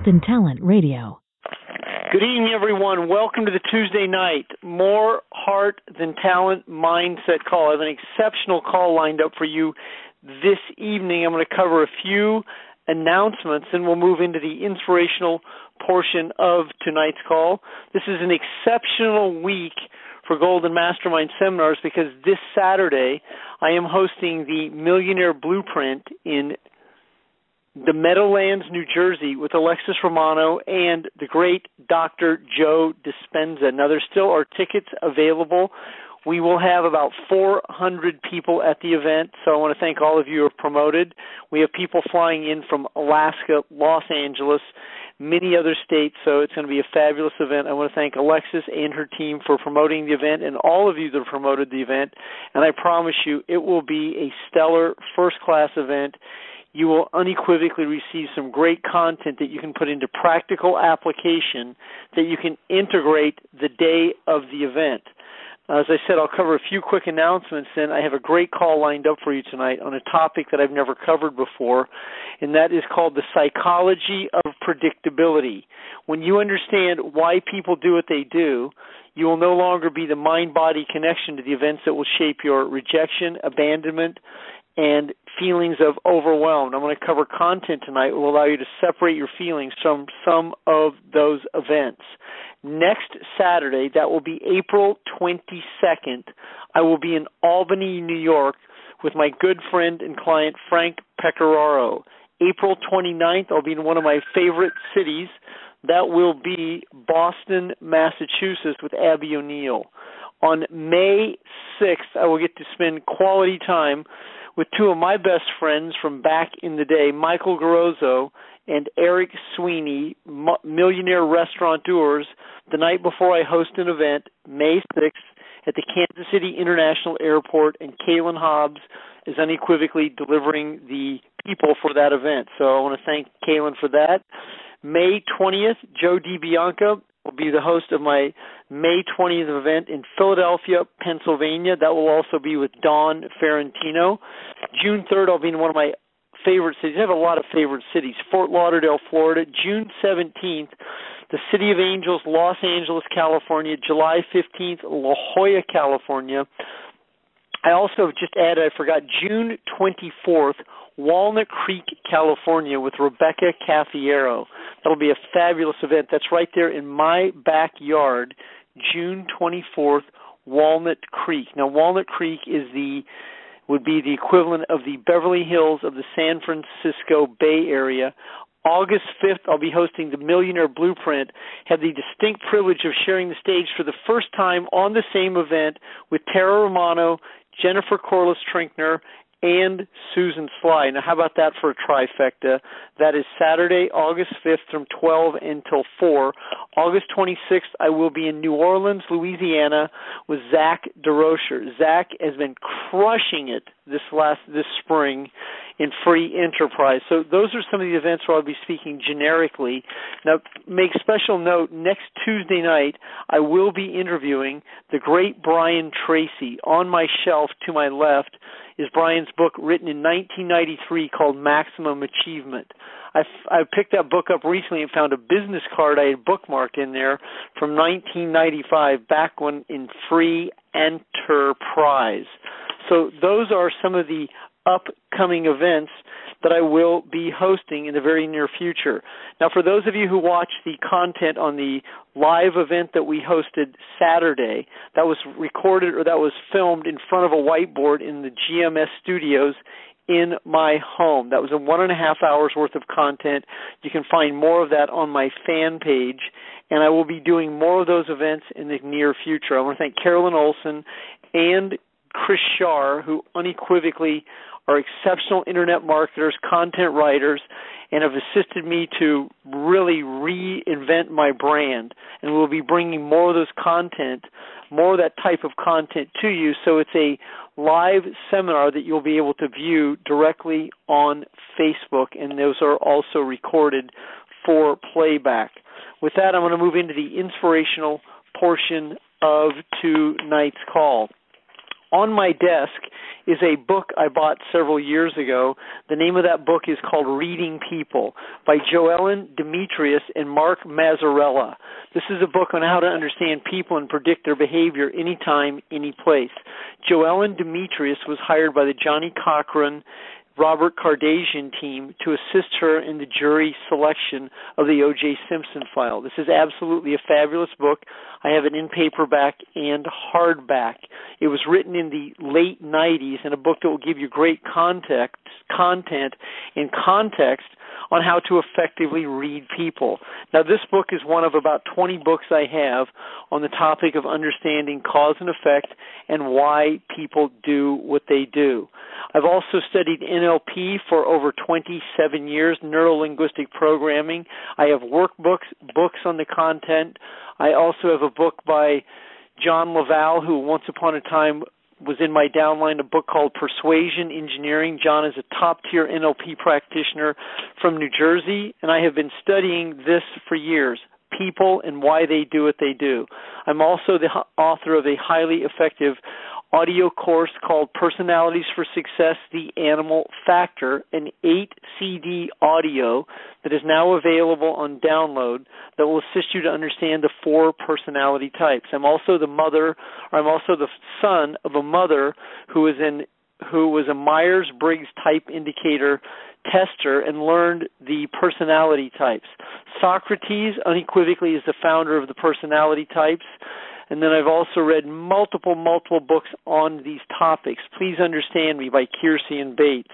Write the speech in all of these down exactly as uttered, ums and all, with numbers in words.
Than Talent Radio. Good evening, everyone. Welcome to the Tuesday night More Heart Than Talent Mindset Call. I have an exceptional call lined up for you this evening. I'm going to cover a few announcements, and we'll move into the inspirational portion of tonight's call. This is an exceptional week for Golden Mastermind Seminars because this Saturday I am hosting the Millionaire Blueprint in the Meadowlands, New Jersey, with Alexis Romano and the great Doctor Joe Dispenza. Now, there still are tickets available. We will have about four hundred people at the event, so I want to thank all of you who have promoted. We have people flying in from Alaska, Los Angeles, many other states, so it's going to be a fabulous event. I want to thank Alexis and her team for promoting the event and all of you that have promoted the event, and I promise you it will be a stellar, first-class event. You will unequivocally receive some great content that you can put into practical application that you can integrate the day of the event. As I said, I'll cover a few quick announcements, and I have a great call lined up for you tonight on a topic that I've never covered before, and that is called the psychology of predictability. When you understand why people do what they do, you will no longer be the mind-body connection to the events that will shape your rejection, abandonment, and feelings of overwhelmed. I'm going to cover content tonight that will allow you to separate your feelings from some of those events. Next Saturday, that will be April twenty-second, I will be in Albany, New York, with my good friend and client, Frank Pecoraro. April twenty-ninth, I'll be in one of my favorite cities. That will be Boston, Massachusetts, with Abby O'Neill. On May sixth, I will get to spend quality time with two of my best friends from back in the day, Michael Garozzo and Eric Sweeney, millionaire restaurateurs, the night before I host an event, May sixth, at the Kansas City International Airport, and Kaylin Hobbs is unequivocally delivering the people for that event. So I want to thank Kaylin for that. May twentieth, Joe DiBianca will be the host of my May twentieth event in Philadelphia, Pennsylvania. That will also be with Dawn Ferrantino. June third, I'll be in one of my favorite cities. I have a lot of favorite cities. Fort Lauderdale, Florida. June seventeenth, the City of Angels, Los Angeles, California. July fifteenth, La Jolla, California. I also just added, I forgot, June twenty-fourth, Walnut Creek, California, with Rebecca Caffiero. That'll be a fabulous event. That's right there in my backyard, June twenty-fourth, Walnut Creek. Now, Walnut Creek is the would be the equivalent of the Beverly Hills of the San Francisco Bay Area. August fifth, I'll be hosting the Millionaire Blueprint. Have the distinct privilege of sharing the stage for the first time on the same event with Tara Romano, Jennifer Corliss-Trinkner, and Susan Sly. Now, how about that for a trifecta? That is Saturday, August fifth from twelve until four. August twenty-sixth, I will be in New Orleans, Louisiana, with Zach DeRocher. Zach has been crushing it this last this spring in free enterprise. So those are some of the events where I'll be speaking generically. Now, make special note, next Tuesday night, I will be interviewing the great Brian Tracy. On my shelf to my left is Brian's book written in nineteen ninety-three called Maximum Achievement. I, I picked that book up recently and found a business card I had bookmarked in there from nineteen ninety-five, back when in free enterprise. So those are some of the upcoming events that I will be hosting in the very near future. Now, for those of you who watched the content on the live event that we hosted Saturday, that was recorded or that was filmed in front of a whiteboard in the G M S studios in my home. That was a one and a half hours worth of content. You can find more of that on my fan page, and I will be doing more of those events in the near future. I want to thank Carolyn Olson and Chris Shar, who unequivocally are exceptional internet marketers, content writers, and have assisted me to really reinvent my brand. And we'll be bringing more of those content, more of that type of content to you. So it's a live seminar that you'll be able to view directly on Facebook, and those are also recorded for playback. With that, I'm going to move into the inspirational portion of tonight's call. On my desk is a book I bought several years ago. The name of that book is called Reading People by Joellen Demetrius and Mark Mazzarella. This is a book on how to understand people and predict their behavior anytime, any place. Joellen Demetrius was hired by the Johnny Cochran Robert Kardashian team to assist her in the jury selection of the O J Simpson file. This is absolutely a fabulous book. I have it in paperback and hardback. It was written in the late nineties, and a book that will give you great context, content and context on how to effectively read people. Now, this book is one of about twenty books I have on the topic of understanding cause and effect and why people do what they do. I've also studied N L P for over twenty-seven years, neuro-linguistic programming. I have workbooks, books on the content. I also have a book by John Laval, who once upon a time was in my downline, a book called Persuasion Engineering. John is a top-tier N L P practitioner from New Jersey, and I have been studying this for years, people and why they do what they do. I'm also the author of a highly effective audio course called Personalities for Success, The Animal Factor, an eight C D audio that is now available on download that will assist you to understand the four personality types. I'm also the mother, or I'm also the son of a mother who is in who was a Myers-Briggs type indicator tester and learned the personality types. Socrates unequivocally is the founder of the personality types. And then I've also read multiple, multiple books on these topics. Please Understand Me by Kiersey and Bates.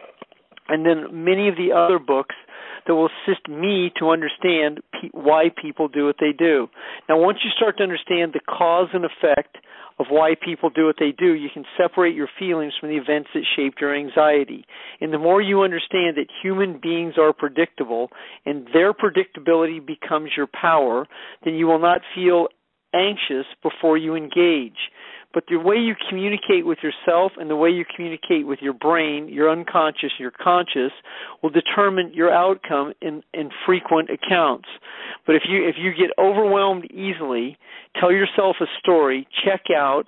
And then many of the other books that will assist me to understand pe- why people do what they do. Now, once you start to understand the cause and effect of why people do what they do, you can separate your feelings from the events that shaped your anxiety. And the more you understand that human beings are predictable and their predictability becomes your power, then you will not feel anxious before you engage. But the way you communicate with yourself and the way you communicate with your brain, your unconscious, your conscious, will determine your outcome in, in frequent accounts. But if you if you get overwhelmed easily, tell yourself a story, check out,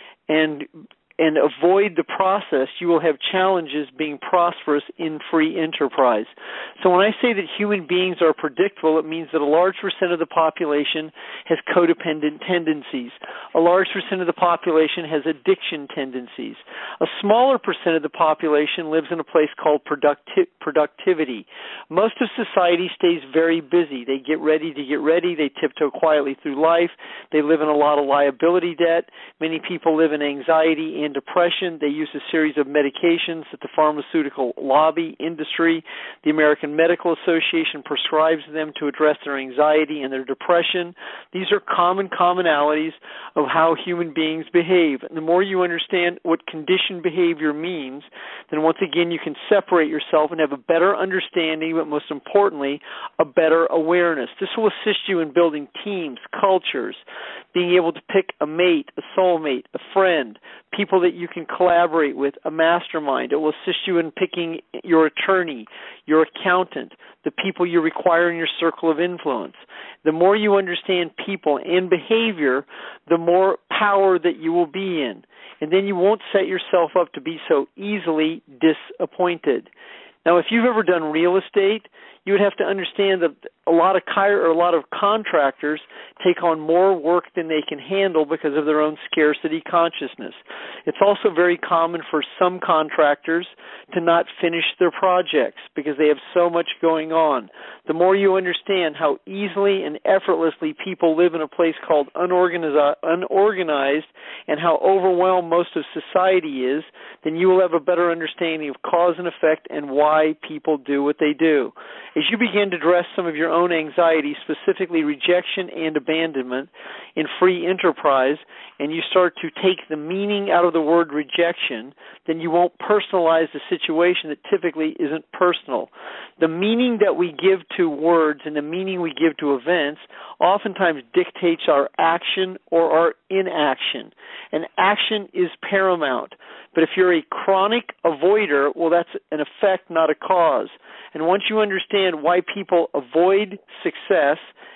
and and avoid the process, you will have challenges being prosperous in free enterprise. So when I say that human beings are predictable, it means that a large percent of the population has codependent tendencies. A large percent of the population has addiction tendencies. A smaller percent of the population lives in a place called producti- productivity. Most of society stays very busy. They get ready to get ready. They tiptoe quietly through life. They live in a lot of liability debt. Many people live in anxiety and depression. They use a series of medications that the pharmaceutical lobby industry, the American Medical Association prescribes them to address their anxiety and their depression. These are common commonalities of how human beings behave. And the more you understand what conditioned behavior means, then once again you can separate yourself and have a better understanding, but most importantly, a better awareness. This will assist you in building teams, cultures, being able to pick a mate, a soulmate, a friend, people that you can collaborate with, a mastermind. It will assist you in picking your attorney, your accountant, the people you require in your circle of influence. The more you understand people and behavior, the more power that you will be in. And then you won't set yourself up to be so easily disappointed. Now, if you've ever done real estate, you would have to understand that a lot of or a lot of contractors take on more work than they can handle because of their own scarcity consciousness. It's also very common for some contractors to not finish their projects because they have so much going on. The more you understand how easily and effortlessly people live in a place called unorganized, unorganized and how overwhelmed most of society is, then you will have a better understanding of cause and effect and why people do what they do. As you begin to address some of your own anxieties, specifically rejection and abandonment in free enterprise, and you start to take the meaning out of the word rejection, then you won't personalize the situation that typically isn't personal. The meaning that we give to words and the meaning we give to events oftentimes dictates our action or our inaction. And action is paramount. But if you're a chronic avoider, well, that's an effect, not a cause. And once you understand why people avoid success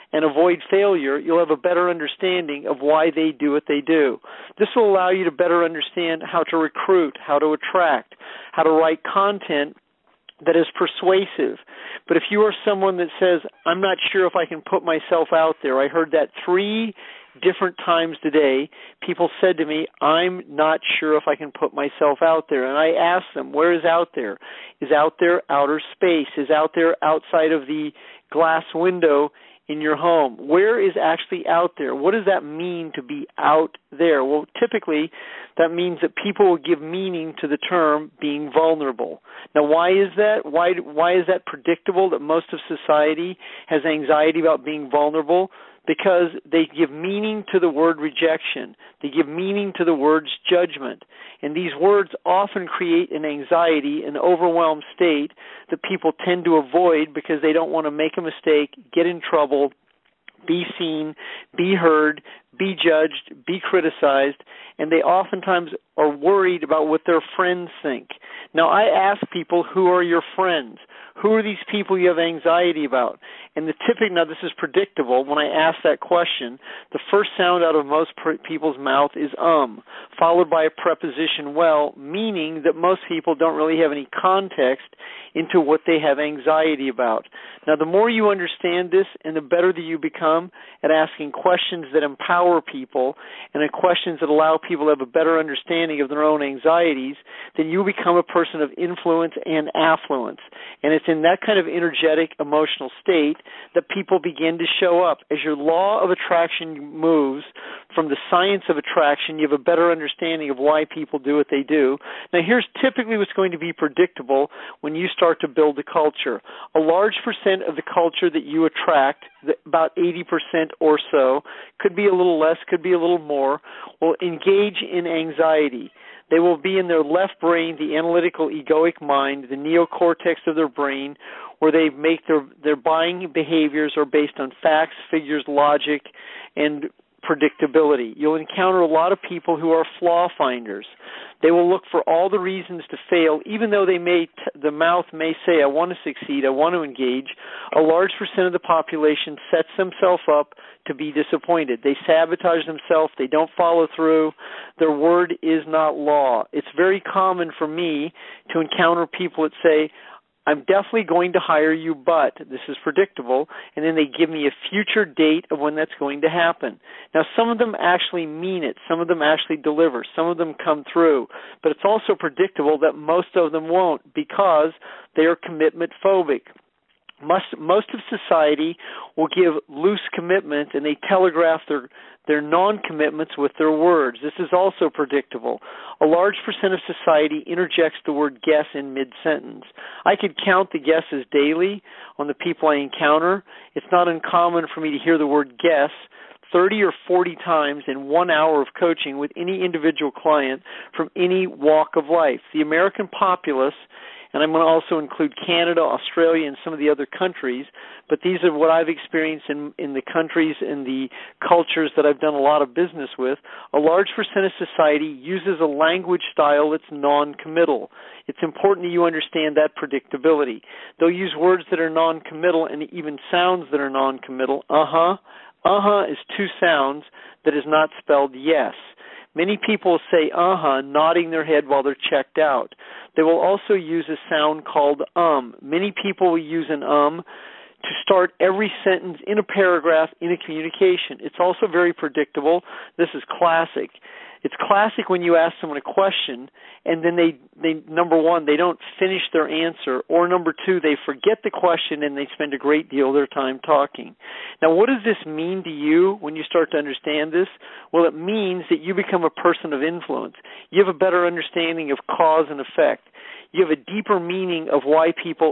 and avoid failure, you'll have a better understanding of why they do what they do. This will allow you to better understand how to recruit, how to attract, how to write content that is persuasive. But if you are someone that says, I'm not sure if I can put myself out there, I heard that three different times today, people said to me, I'm not sure if I can put myself out there. And I asked them, where is out there? Is out there outer space? Is out there outside of the glass window in your home? Where is actually out there? What does that mean to be out there? Well, typically, that means that people will give meaning to the term being vulnerable. Now, why is that? Why, why is that predictable that most of society has anxiety about being vulnerable? Because they give meaning to the word rejection. They give meaning to the words judgment. And these words often create an anxiety, an overwhelmed state that people tend to avoid because they don't want to make a mistake, get in trouble, be seen, be heard, be judged, be criticized, and they oftentimes are worried about what their friends think. Now, I ask people, who are your friends? Who are these people you have anxiety about? And the typical, now this is predictable, when I ask that question, the first sound out of most people's mouth is um, followed by a preposition well, meaning that most people don't really have any context into what they have anxiety about. Now, the more you understand this and the better that you become at asking questions that empower people and at questions that allow people to have a better understanding of their own anxieties, then you become a person of influence and affluence. And it's in that kind of energetic, emotional state that people begin to show up. As your law of attraction moves from the science of attraction, you have a better understanding of why people do what they do. Now, here's typically what's going to be predictable when you start to build a culture. A large percent of the culture that you attract, about eighty percent or so, could be a little less, could be a little more, will engage in anxiety. They will be in their left brain, the analytical egoic mind, the neocortex of their brain, where they make their, their buying behaviors are based on facts, figures, logic, and predictability. You'll encounter a lot of people who are flaw finders. They will look for all the reasons to fail, even though they may t- the mouth may say, I want to succeed, I want to engage. A large percent of the population sets themselves up to be disappointed. They sabotage themselves. They don't follow through. Their word is not law. It's very common for me to encounter people that say, I'm definitely going to hire you, but this is predictable, and then they give me a future date of when that's going to happen. Now, some of them actually mean it. Some of them actually deliver. Some of them come through. But it's also predictable that most of them won't because they are commitment phobic. Most, most of society will give loose commitment, and they telegraph their their non-commitments with their words. This is also predictable. A large percent of society interjects the word guess in mid-sentence. I could count the guesses daily on the people I encounter. It's not uncommon for me to hear the word guess thirty or forty times in one hour of coaching with any individual client from any walk of life. The American populace, and I'm going to also include Canada, Australia, and some of the other countries, but these are what I've experienced in, in the countries and the cultures that I've done a lot of business with. A large percent of society uses a language style that's non-committal. It's important that you understand that predictability. They'll use words that are non-committal and even sounds that are non-committal. Uh-huh. Uh-huh is two sounds that is not spelled yes. Many people say uh-huh, nodding their head while they're checked out. They will also use a sound called um. Many people will use an um to start every sentence in a paragraph in a communication. It's also very predictable. This is classic. It's classic when you ask someone a question and then they, they, number one, they don't finish their answer, or number two, they forget the question and they spend a great deal of their time talking. Now, what does this mean to you when you start to understand this? Well, it means that you become a person of influence. You have a better understanding of cause and effect. You have a deeper meaning of why people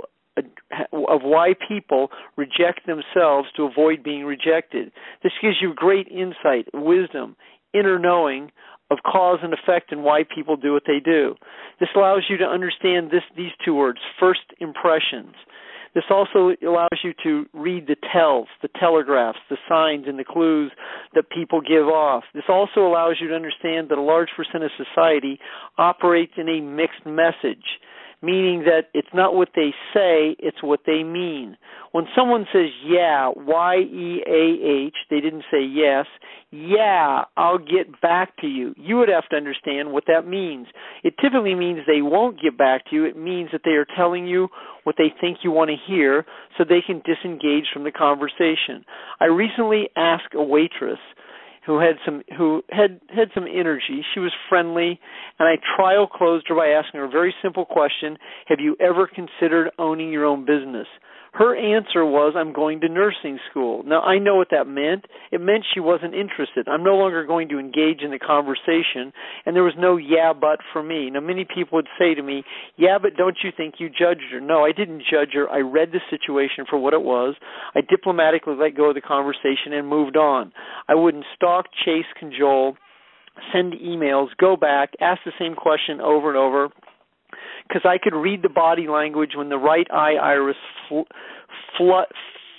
of why people reject themselves to avoid being rejected. This gives you great insight, wisdom, inner knowing of cause and effect and why people do what they do. This allows you to understand this, these two words, first impressions. This also allows you to read the tells, the telegraphs, the signs and the clues that people give off. This also allows you to understand that a large percent of society operates in a mixed message, meaning that it's not what they say, it's what they mean. When someone says yeah, Y E A H, they didn't say yes, yeah, I'll get back to you. You would have to understand what that means. It typically means they won't get back to you. It means that they are telling you what they think you want to hear so they can disengage from the conversation. I recently asked a waitress who had some who had had some energy. She was friendly, and I trial closed her by asking her a very simple question: have you ever considered owning your own business? Her answer was, I'm going to nursing school. Now, I know what that meant. It meant she wasn't interested. I'm no longer going to engage in the conversation, and there was no yeah, but for me. Now, many people would say to me, yeah, but don't you think you judged her? No, I didn't judge her. I read the situation for what it was. I diplomatically let go of the conversation and moved on. I wouldn't stalk, chase, cajole, send emails, go back, ask the same question over and over, because I could read the body language when the right eye iris fl- fl-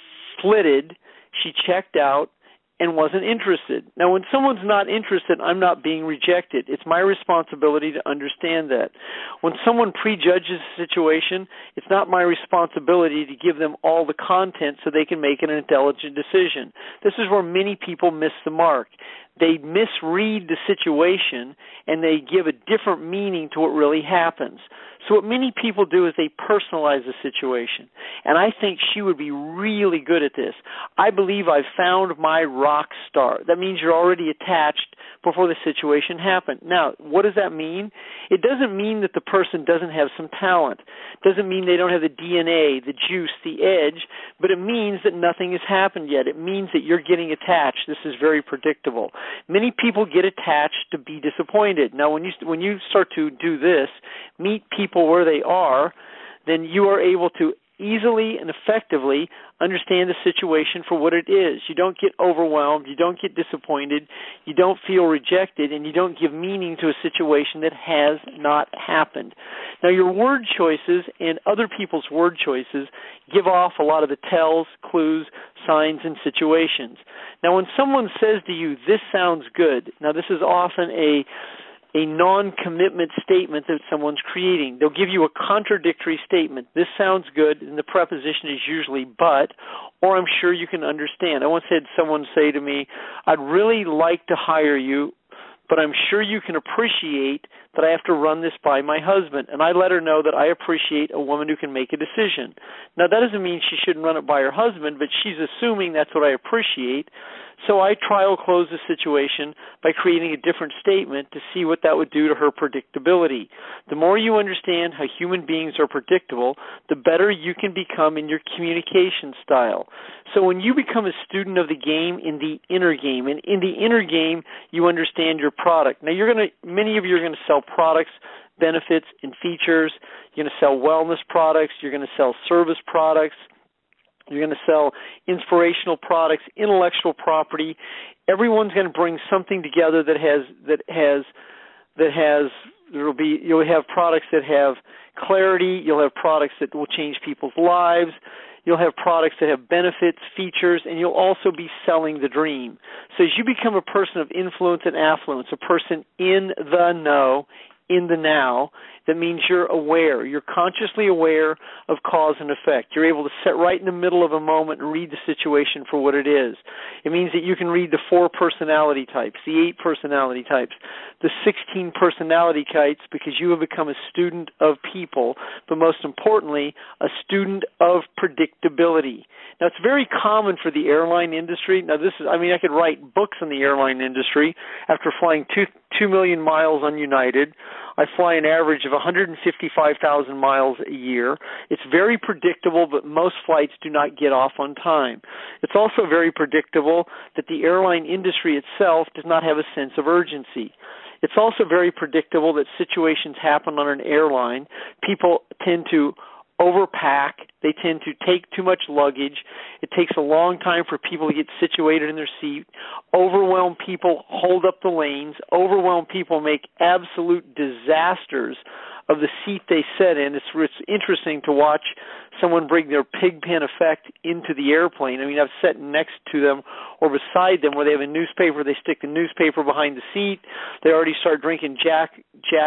flitted, she checked out and wasn't interested. Now, when someone's not interested, I'm not being rejected. It's my responsibility to understand that. When someone prejudges a situation, it's not my responsibility to give them all the content so they can make an intelligent decision. This is where many people miss the mark. They misread the situation and they give a different meaning to what really happens. So what many people do is they personalize the situation. And I think she would be really good at this. I believe I've found my rock star. That means you're already attached before the situation happened. Now, what does that mean? It doesn't mean that the person doesn't have some talent. It doesn't mean they don't have the D N A, the juice, the edge, but it means that nothing has happened yet. It means that you're getting attached. This is very predictable. Many people get attached to be disappointed. Now, when you when you start to do this, meet people where they are, then you are able to easily and effectively understand the situation for what it is. You don't get overwhelmed, you don't get disappointed, you don't feel rejected, and you don't give meaning to a situation that has not happened. Now, your word choices and other people's word choices give off a lot of the tells, clues, signs, and situations. Now, when someone says to you, this sounds good, now this is often a a non-commitment statement that someone's creating. They'll give you a contradictory statement. This sounds good, and the preposition is usually but, or I'm sure you can understand. I once had someone say to me, I'd really like to hire you, but I'm sure you can appreciate that I have to run this by my husband. And I let her know that I appreciate a woman who can make a decision. Now, that doesn't mean she shouldn't run it by her husband, but she's assuming that's what I appreciate. So I trial close the situation by creating a different statement to see what that would do to her predictability. The more you understand how human beings are predictable, the better you can become in your communication style. So when you become a student of the game in the inner game, and in the inner game, you understand your product. Now, you're going to, many of you are going to sell products, benefits, and features. You're going to sell wellness products. You're going to sell service products. You're going to sell inspirational products, intellectual property. Everyone's going to bring something together that has that has that has. There will be you'll have products that have clarity. You'll have products that will change people's lives. You'll have products that have benefits, features, and you'll also be selling the dream. So as you become a person of influence and affluence, a person in the know, in the now, that means you're aware. You're consciously aware of cause and effect. You're able to sit right in the middle of a moment and read the situation for what it is. It means that you can read the four personality types, the eight personality types, the sixteen personality types, because you have become a student of people, but most importantly, a student of predictability. Now, it's very common for the airline industry. Now, this is, I mean, I could write books on the airline industry. After flying two, two million miles on United, I fly an average of one hundred fifty-five thousand miles a year. It's very predictable, but most flights do not get off on time. It's also very predictable that the airline industry itself does not have a sense of urgency. It's also very predictable that situations happen on an airline. People tend to overpack. They tend to take too much luggage. It takes a long time for people to get situated in their seat. Overwhelmed people hold up the lanes. Overwhelmed people make absolute disasters of the seat they sit in. It's, it's interesting to watch someone bring their pigpen effect into the airplane. I mean, I've sat next to them or beside them where they have a newspaper. They stick the newspaper behind the seat. They already start drinking Jack Jack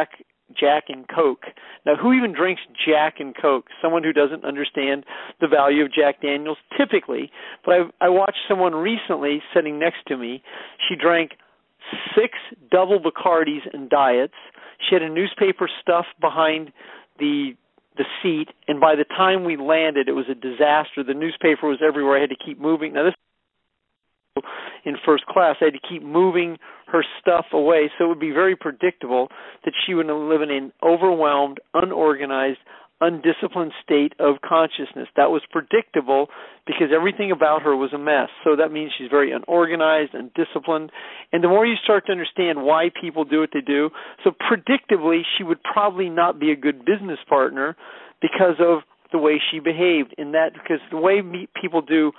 Jack and Coke. Now, who even drinks Jack and Coke? Someone who doesn't understand the value of Jack Daniels, typically. But I, I watched someone recently sitting next to me. She drank six double Bacardis and diets. She had a newspaper stuffed behind the the seat, and by the time we landed, it was a disaster. The newspaper was everywhere. I had to keep moving. Now, this in first class, I had to keep moving her stuff away, so it would be very predictable that she would live in an overwhelmed, unorganized, undisciplined state of consciousness. That was predictable because everything about her was a mess. So that means she's very unorganized, undisciplined. And the more you start to understand why people do what they do, so predictably she would probably not be a good business partner because of the way she behaved. In that, because the way people do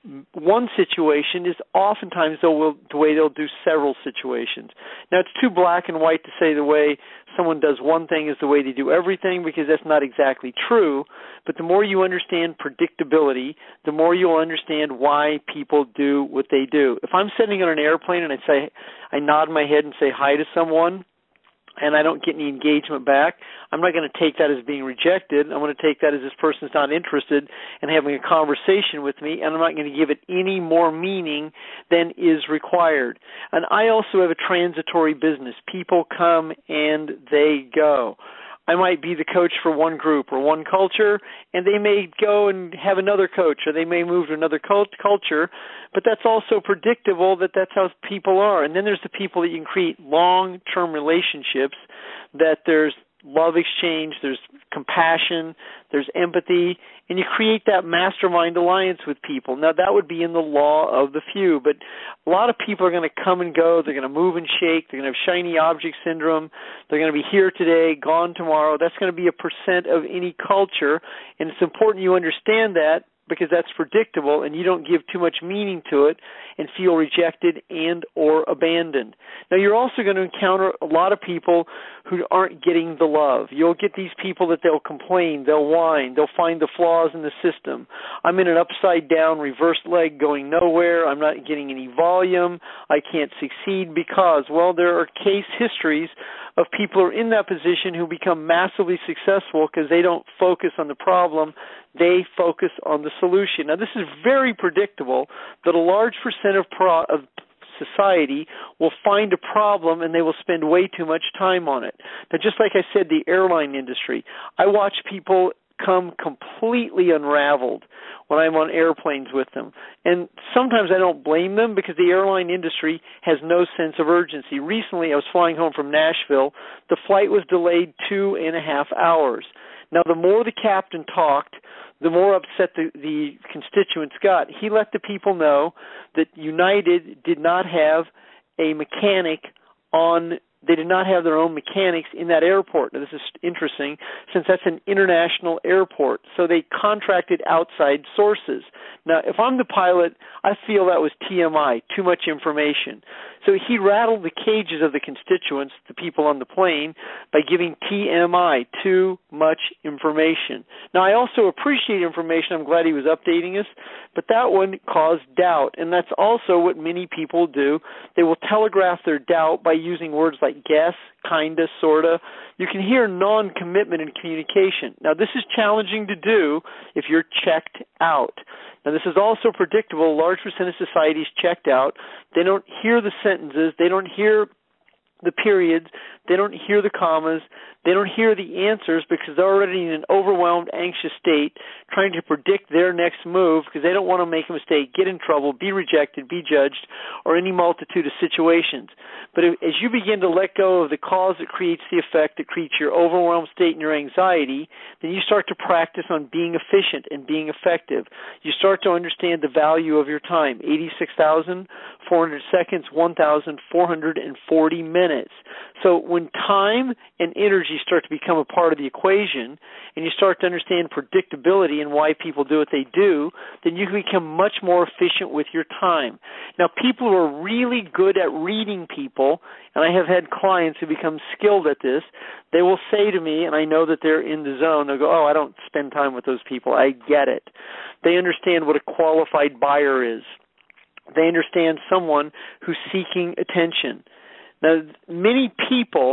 one situation is oftentimes the way they'll do several situations. Now, it's too black and white to say the way someone does one thing is the way they do everything, because that's not exactly true. But the more you understand predictability, the more you'll understand why people do what they do. If I'm sitting on an airplane and I say, I nod my head and say hi to someone, and I don't get any engagement back, I'm not going to take that as being rejected. I'm going to take that as this person's not interested in having a conversation with me, and I'm not going to give it any more meaning than is required. And I also have a transitory business. People come and they go. I might be the coach for one group or one culture, and they may go and have another coach, or they may move to another cult- culture, but that's also predictable that that's how people are. And then there's the people that you can create long-term relationships, that there's love exchange, there's compassion, there's empathy, and you create that mastermind alliance with people. Now, that would be in the law of the few, but a lot of people are going to come and go. They're going to move and shake. They're going to have shiny object syndrome. They're going to be here today, gone tomorrow. That's going to be a percent of any culture, and it's important you understand that, because that's predictable, and you don't give too much meaning to it and feel rejected and or abandoned. Now, you're also going to encounter a lot of people who aren't getting the love. You'll get these people that they'll complain, they'll whine, they'll find the flaws in the system. I'm in an upside-down reverse leg going nowhere. I'm not getting any volume. I can't succeed because, well, there are case histories of people who are in that position who become massively successful because they don't focus on the problem. They focus on the solution. Now, this is very predictable that a large percent of, pro- of society will find a problem and they will spend way too much time on it. Now, just like I said, the airline industry, I watch people come completely unraveled when I'm on airplanes with them. And sometimes I don't blame them because the airline industry has no sense of urgency. Recently, I was flying home from Nashville. The flight was delayed two and a half hours. Now, the more the captain talked, the more upset the, the constituents got. He let the people know that United did not have a mechanic on, they did not have their own mechanics in that airport. Now, this is interesting since that's an international airport. So they contracted outside sources. Now, if I'm the pilot, I feel that was T M I, too much information. So he rattled the cages of the constituents, the people on the plane, by giving T M I, too much information. Now, I also appreciate information. I'm glad he was updating us, but that one caused doubt, and that's also what many people do. They will telegraph their doubt by using words like guess, kinda, sorta. You can hear non-commitment in communication. Now, this is challenging to do if you're checked out. Now, this is also predictable. A large percent of society is checked out. They don't hear the sentences. They don't hear the periods. They don't hear the commas. They don't hear the answers because they're already in an overwhelmed, anxious state trying to predict their next move because they don't want to make a mistake, get in trouble, be rejected, be judged, or any multitude of situations. But if, as you begin to let go of the cause that creates the effect, that creates your overwhelmed state and your anxiety, then you start to practice on being efficient and being effective. You start to understand the value of your time, eighty-six thousand four hundred seconds, one thousand four hundred forty minutes. So when time and energy start to become a part of the equation and you start to understand predictability and why people do what they do, then you can become much more efficient with your time. Now, people who are really good at reading people, and I have had clients who become skilled at this, they will say to me, and I know that they're in the zone, they'll go, oh, I don't spend time with those people. I get it. They understand what a qualified buyer is. They understand someone who's seeking attention. Now, many people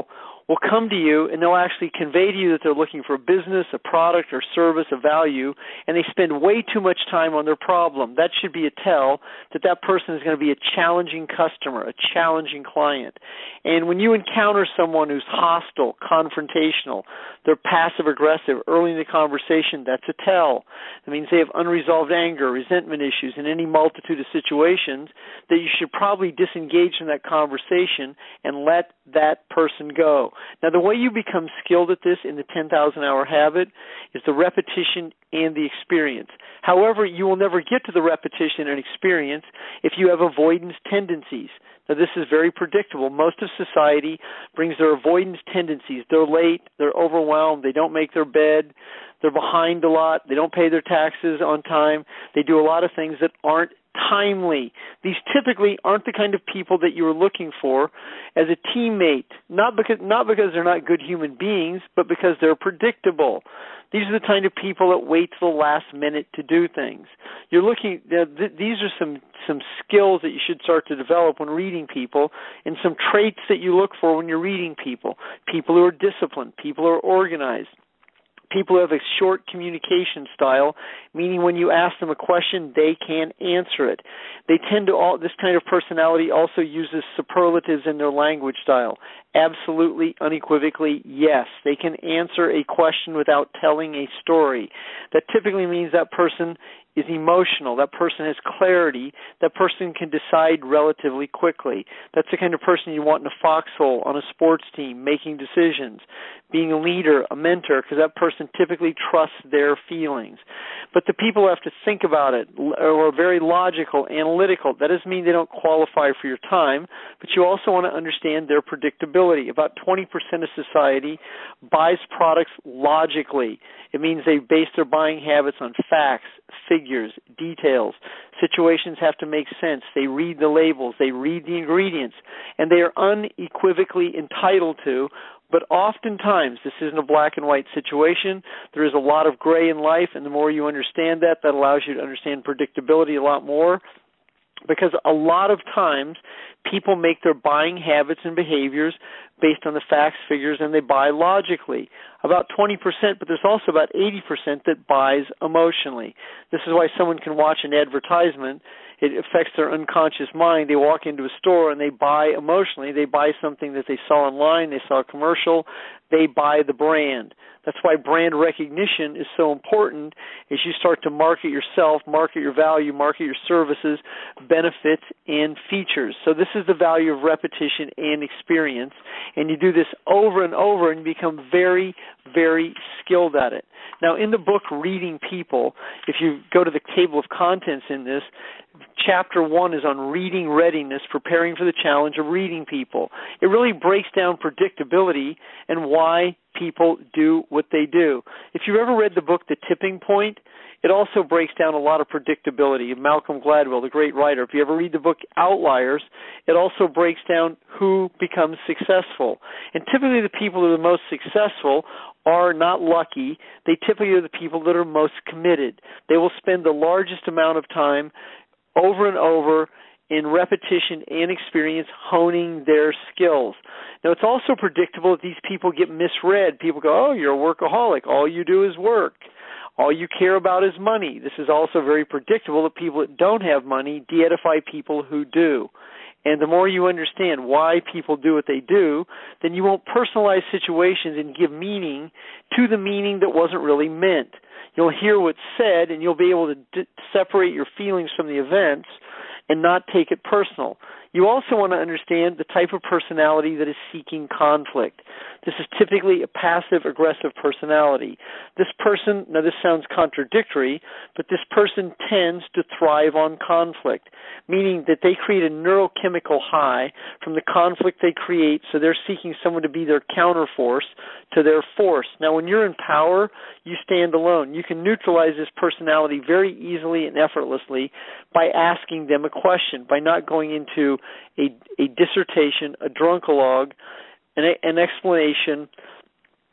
will come to you and they'll actually convey to you that they're looking for a business, a product or service, a value, and they spend way too much time on their problem. That should be a tell that that person is going to be a challenging customer, a challenging client. And when you encounter someone who's hostile, confrontational, they're passive-aggressive early in the conversation, that's a tell. That means they have unresolved anger, resentment issues, and any multitude of situations that you should probably disengage from that conversation and let that person go. Now, the way you become skilled at this in the ten thousand hour habit is the repetition and the experience. However, you will never get to the repetition and experience if you have avoidance tendencies. Now, this is very predictable. Most of society brings their avoidance tendencies. They're late, they're overwhelmed, they don't make their bed, they're behind a lot, they don't pay their taxes on time, they do a lot of things that aren't timely. These typically aren't the kind of people that you are looking for as a teammate, not because not because they're not good human beings, but because they're predictable. These are the kind of people that wait till the last minute to do things. You're looking. Uh, th- these are some some skills that you should start to develop when reading people, and some traits that you look for when you're reading people. People who are disciplined, people who are organized. People who have a short communication style, meaning when you ask them a question, they can answer it. They tend to, all this kind of personality also uses superlatives in their language style. Absolutely, unequivocally, yes. They can answer a question without telling a story. That typically means that person is emotional. That person has clarity. That person can decide relatively quickly. That's the kind of person you want in a foxhole on a sports team, making decisions, being a leader, a mentor, because that person typically trusts their feelings. But the people who have to think about it or are very logical, analytical, that doesn't mean they don't qualify for your time, but you also want to understand their predictability. About twenty percent of society buys products logically. It means they base their buying habits on facts, figures, details. Situations have to make sense. They read the labels. They read the ingredients. And they are unequivocally entitled to, but oftentimes this isn't a black and white situation. There is a lot of gray in life, and the more you understand that, that allows you to understand predictability a lot more. Because a lot of times people make their buying habits and behaviors based on the facts, figures, and they buy logically. About twenty percent, but there's also about eighty percent that buys emotionally. This is why someone can watch an advertisement. It affects their unconscious mind. They walk into a store and they buy emotionally. They buy something that they saw online. They saw a commercial. They buy the brand. That's why brand recognition is so important as you start to market yourself, market your value, market your services, benefits, and features. So this is the value of repetition and experience. And you do this over and over and you become very, very skilled at it. Now, in the book, Reading People, if you go to the table of contents in this, chapter one is on reading readiness, preparing for the challenge of reading people. It really breaks down predictability and why people do what they do. If you've ever read the book, The Tipping Point, it also breaks down a lot of predictability. Malcolm Gladwell, the great writer. If you ever read the book Outliers, it also breaks down who becomes successful. And typically the people who are the most successful are not lucky. They typically are the people that are most committed. They will spend the largest amount of time over and over in repetition and experience honing their skills. Now, it's also predictable that these people get misread. People go, oh, you're a workaholic. All you do is work. All you care about is money. This is also very predictable that people that don't have money de-edify people who do. And the more you understand why people do what they do, then you won't personalize situations and give meaning to the meaning that wasn't really meant. You'll hear what's said, and you'll be able to d- separate your feelings from the events and not take it personal. You also want to understand the type of personality that is seeking conflict. This is typically a passive-aggressive personality. This person, now this sounds contradictory, but this person tends to thrive on conflict, meaning that they create a neurochemical high from the conflict they create, so they're seeking someone to be their counterforce to their force. Now, when you're in power, you stand alone. You can neutralize this personality very easily and effortlessly by asking them a question, by not going into a, a dissertation, a drunkalogue, an, an explanation,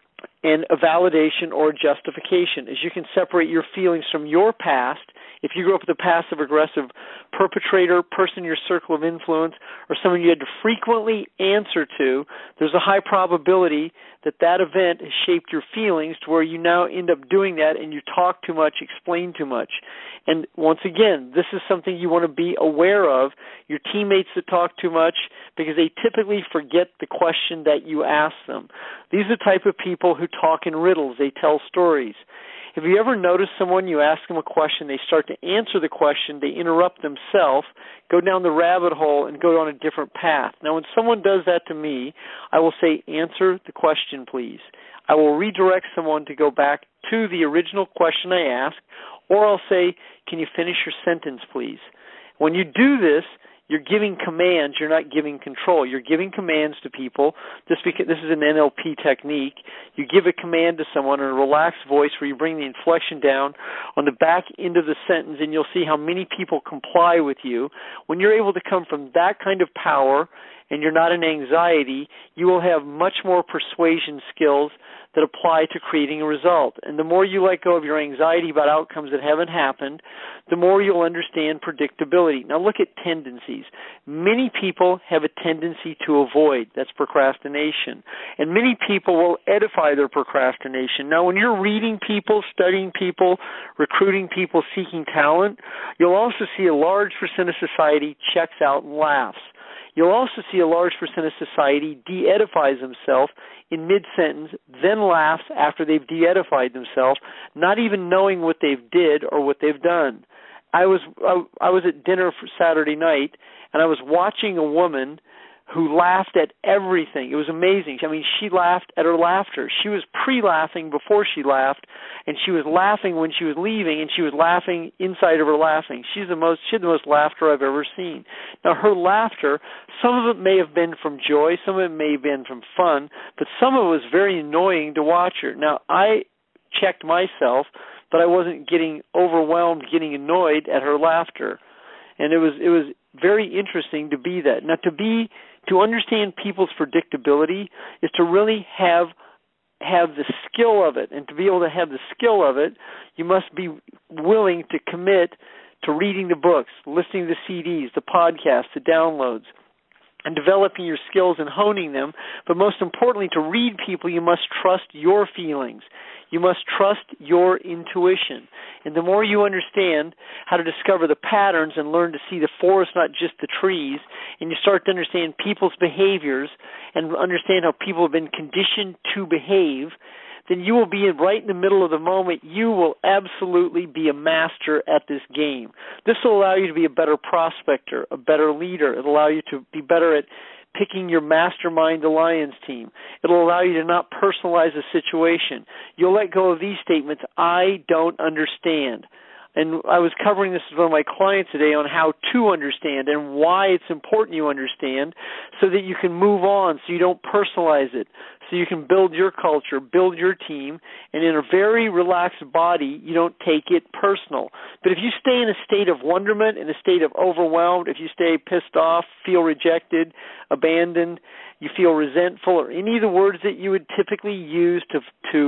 and a validation or a justification, as you can separate your feelings from your past. If you grew up with a passive-aggressive perpetrator, person in your circle of influence, or someone you had to frequently answer to, there's a high probability that that event has shaped your feelings to where you now end up doing that and you talk too much, explain too much. And once again, this is something you want to be aware of. Your teammates that talk too much, because they typically forget the question that you ask them. These are the type of people who talk in riddles. They tell stories. Have you ever noticed someone, you ask them a question, they start to answer the question, they interrupt themselves, go down the rabbit hole, and go down a different path? Now, when someone does that to me, I will say, answer the question, please. I will redirect someone to go back to the original question I asked, or I'll say, can you finish your sentence, please? When you do this, you're giving commands, you're not giving control. You're giving commands to people. This, because, this is an N L P technique. You give a command to someone in a relaxed voice where you bring the inflection down on the back end of the sentence, and you'll see how many people comply with you. When you're able to come from that kind of power and you're not in anxiety, you will have much more persuasion skills that apply to creating a result. And the more you let go of your anxiety about outcomes that haven't happened, the more you'll understand predictability. Now look at tendencies. Many people have a tendency to avoid. That's procrastination. And many people will edify their procrastination. Now when you're reading people, studying people, recruiting people, seeking talent, you'll also see a large percent of society checks out and laughs. You'll also see a large percent of society de-edifies themselves in mid-sentence, then laughs after they've de-edified themselves, not even knowing what they've did or what they've done. I was I, I was at dinner for Saturday night, and I was watching a woman who laughed at everything. It was amazing. I mean, she laughed at her laughter. She was pre-laughing before she laughed, and she was laughing when she was leaving, and she was laughing inside of her laughing. She's the most, she had the most laughter I've ever seen. Now, her laughter, some of it may have been from joy, some of it may have been from fun, but some of it was very annoying to watch her. Now, I checked myself, but I wasn't getting overwhelmed, getting annoyed at her laughter. And it was it was very interesting to be that. Now, to be to understand people's predictability is to really have have the skill of it, and to be able to have the skill of it, you must be willing to commit to reading the books, listening to the C Ds, the podcasts, the downloads, and developing your skills and honing them. But most importantly, to read people, you must trust your feelings. You must trust your intuition. And the more you understand how to discover the patterns and learn to see the forest, not just the trees, and you start to understand people's behaviors and understand how people have been conditioned to behave, then you will be right in the middle of the moment. You will absolutely be a master at this game. This will allow you to be a better prospector, a better leader. It will allow you to be better at picking your mastermind alliance team. It will allow you to not personalize a situation. You'll let go of these statements, I don't understand. And I was covering this with one of my clients today on how to understand and why it's important you understand so that you can move on, so you don't personalize it, so you can build your culture, build your team, and in a very relaxed body, you don't take it personal. But if you stay in a state of wonderment, in a state of overwhelmed, if you stay pissed off, feel rejected, abandoned, you feel resentful, or any of the words that you would typically use to to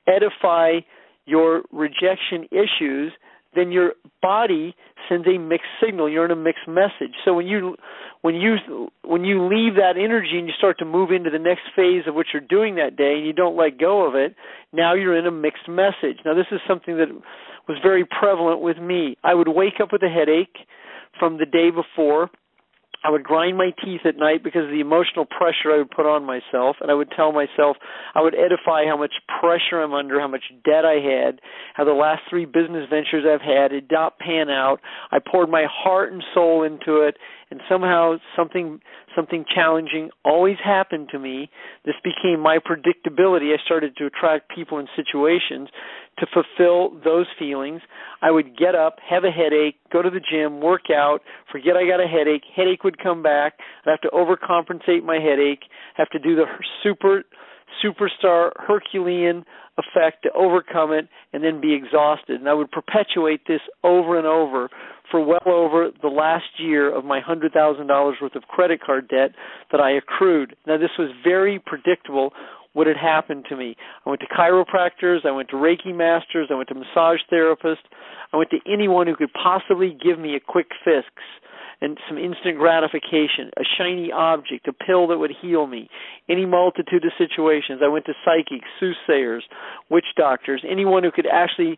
edify your rejection issues, then your body sends a mixed signal. You're in a mixed message. So when you when you when you leave that energy and you start to move into the next phase of what you're doing that day and you don't let go of it, now you're in a mixed message. Now this is something that was very prevalent with me. I would wake up with a headache from the day before. I would grind my teeth at night because of the emotional pressure I would put on myself, and I would tell myself, I would edify how much pressure I'm under, how much debt I had, how the last three business ventures I've had did not pan out. I poured my heart and soul into it, and somehow something something challenging always happened to me. This became my predictability. I started to attract people and situations to fulfill those feelings. I would get up, have a headache, go to the gym, work out, forget I got a headache, headache would come back, I'd have to overcompensate my headache, have to do the super superstar Herculean effect to overcome it, and then be exhausted. And I would perpetuate this over and over for well over the last year of my one hundred thousand dollars worth of credit card debt that I accrued. Now, this was very predictable. what had happened to me. I went to chiropractors, I went to Reiki masters, I went to massage therapists, I went to anyone who could possibly give me a quick fix and some instant gratification, a shiny object, a pill that would heal me, any multitude of situations. I went to psychics, soothsayers, witch doctors, anyone who could actually,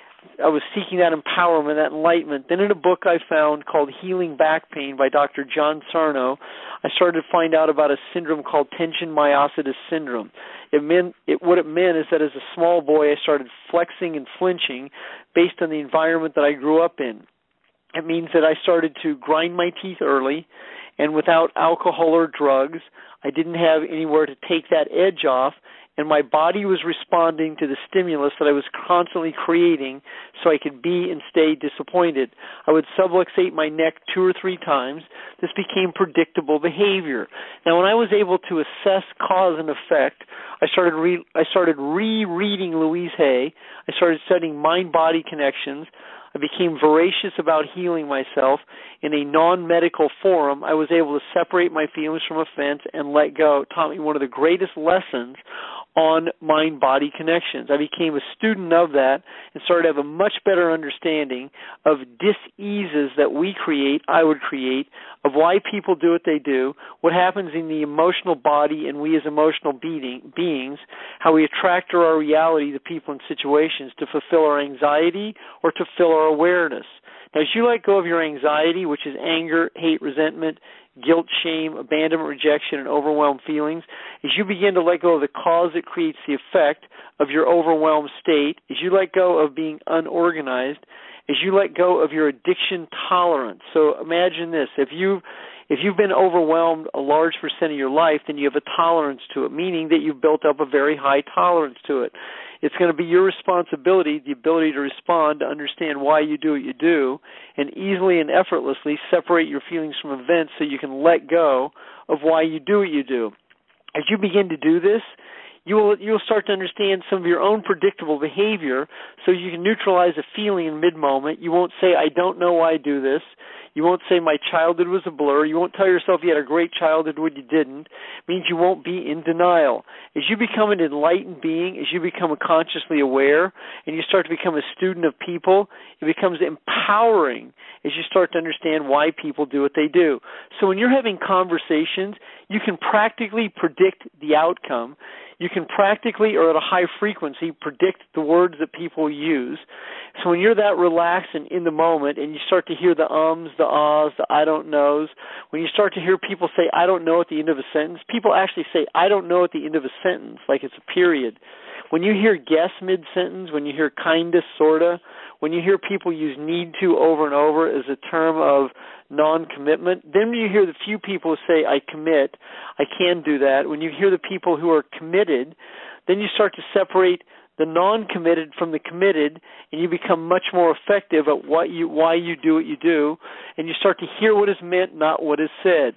I was seeking that empowerment, that enlightenment. Then in a book I found called Healing Back Pain by Doctor John Sarno, I started to find out about a syndrome called tension myositis syndrome. It meant, it, what it meant is that as a small boy I started flexing and flinching based on the environment that I grew up in. It means that I started to grind my teeth early, and without alcohol or drugs, I didn't have anywhere to take that edge off, and my body was responding to the stimulus that I was constantly creating so I could be and stay disappointed. I would subluxate my neck two or three times. This became predictable behavior. Now, when I was able to assess cause and effect, I started re- I started rereading Louise Hay. I started studying mind-body connections. I became voracious about healing myself. In a non-medical forum, I was able to separate my feelings from offense and let go. It taught me one of the greatest lessons on mind-body connections. I became a student of that and started to have a much better understanding of dis-eases that we create, I would create, of why people do what they do, what happens in the emotional body and we as emotional being, beings, how we attract to our reality the people and situations to fulfill our anxiety or to fill our awareness. Now, as you let go of your anxiety, which is anger, hate, resentment, guilt, shame, abandonment, rejection, and overwhelmed feelings, as you begin to let go of the cause that creates the effect of your overwhelmed state, as you let go of being unorganized, as you let go of your addiction tolerance. So imagine this. If you if you've been overwhelmed a large percent of your life, then you have a tolerance to it, meaning that you've built up a very high tolerance to it. It's going to be your responsibility, the ability to respond, to understand why you do what you do, and easily and effortlessly separate your feelings from events so you can let go of why you do what you do. As you begin to do this, you will you'll start to understand some of your own predictable behavior so you can neutralize a feeling in mid-moment. You won't say, I don't know why I do this. You won't say my childhood was a blur. You won't tell yourself you had a great childhood when you didn't. It means you won't be in denial. As you become an enlightened being, as you become consciously aware, and you start to become a student of people, it becomes empowering as you start to understand why people do what they do. So when you're having conversations, you can practically predict the outcome. You can practically, or at a high frequency, predict the words that people use. So when you're that relaxed and in the moment and you start to hear the ums, the ahs, the I don't knows, when you start to hear people say I don't know at the end of a sentence, people actually say I don't know at the end of a sentence, like it's a period. When you hear guess mid-sentence, when you hear kinda, sorta, when you hear people use need to over and over as a term of non-commitment, then when you hear the few people who say I commit, I can do that, when you hear the people who are committed, then you start to separate the non-committed from the committed, and you become much more effective at what you, why you do what you do, and you start to hear what is meant, not what is said.